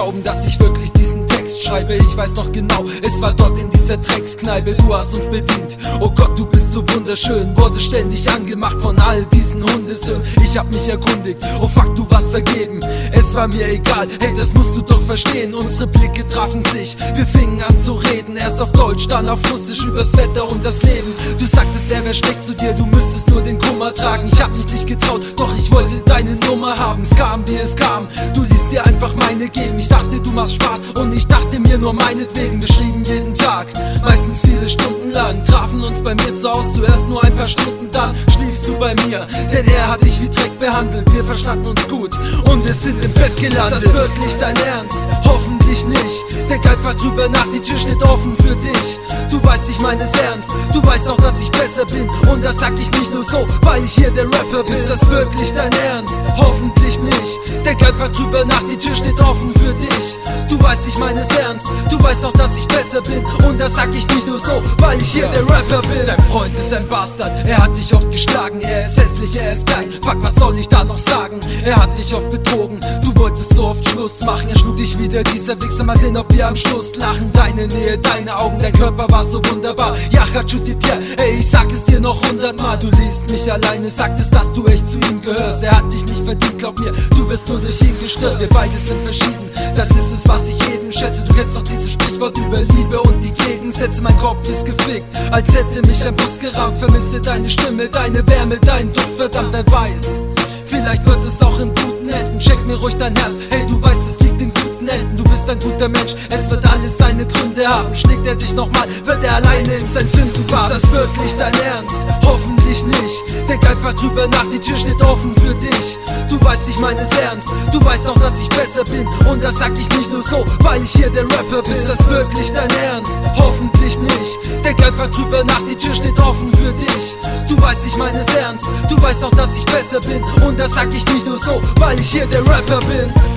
glauben, dass ich wirklich diesen Text schreibe. Ich weiß noch genau, es war dort in dieser Dreckskneipe. Du hast uns bedient, oh Gott, du bist so wunderschön. Wurde ständig angemacht von all diesen Hundesöhnen. Ich hab mich erkundigt, oh fuck, du warst vergeben. Es war mir egal, hey, das musst du doch verstehen. Unsere Blicke trafen sich, wir fingen an zu reden. Erst auf Deutsch, dann auf Russisch, übers Wetter und das Leben. Du sagtest, er wär schlecht zu dir, du müsstest nur den Kummer tragen. Ich hab mich nicht getraut, doch ich wollte deine Nummer haben. Es kam, wie es kam, du ließt dir einfach meine geben. Ich dachte, du machst Spaß und ich dachte mir nur meinetwegen. Wir schrieben jeden Tag, meistens viele Stunden lang. Trafen uns bei mir zu Hause, zuerst nur ein paar Stunden, dann schliefst du bei mir. Denn er hat dich wie Dreck behandelt, wir verstanden uns gut und wir sind im Bett gelandet. Ist das wirklich dein Ernst? Hoffentlich nicht. Denk einfach drüber nach, die Tür steht offen für dich. Du weißt, ich meine es ernst, du weißt auch, dass ich besser bin. Und das sag ich nicht nur so, weil ich hier der Rapper bin. Ist das wirklich dein Ernst? Hoffentlich nicht. Denk einfach drüber nach, die Tür steht offen für dich. Du weißt, ich meine es ernst, du weißt auch, dass ich besser bin. Und das sag ich nicht nur so, weil ich hier der Rapper bin. Dein Freund ist ein Bastard, er hat dich oft geschlagen. Er ist hässlich, er ist klein, fuck, was soll ich da noch sagen? Er hat dich oft betrogen, du wolltest so oft Schluss machen. Er schlug dich wieder, dieser Wichser, mal sehen, ob wir am Schluss lachen. Deine Nähe, deine Augen, dein Körper war so wunderbar. Ja, Pierre, ey, ich sag es dir noch 100-mal. Du liest mich alleine, sagtest, dass du echt zu ihm gehörst. Er hat dich nicht verdient, glaub mir, du wirst nur durch ihn gestört. Wir beide sind verschieden, das ist es, was ich eben schätze. Du kennst doch dieses Sprichwort über Liebe und die Gegensätze. Mein Kopf ist gefickt, als hätte mich ein Bus gerammt. Vermisse deine Stimme, deine Wärme, deinen Duft, verdammt, wer weiß. Vielleicht wird es auch im Guten enden. Check mir ruhig dein Herz, hey, du weißt, es liegt in guten Händen. Du bist ein guter Mensch, es wird alles seine Gründe haben. Schlägt er dich nochmal, wird er alleine in sein Sündenbad. Ist das wirklich dein Ernst? Hoffentlich nicht. Denk einfach drüber nach, die Tür steht offen für dich. Du weißt, ich meine es ernst, du weißt auch, dass ich besser bin. Und das sag ich nicht nur so, weil ich hier der Rapper bin. Ist das wirklich dein Ernst? Hoffentlich nicht. Denk einfach drüber nach, die Tür steht offen für dich. Du weißt, ich meine es ernst, du weißt auch, dass ich besser bin. Und das sag ich nicht nur so, weil ich hier der Rapper bin.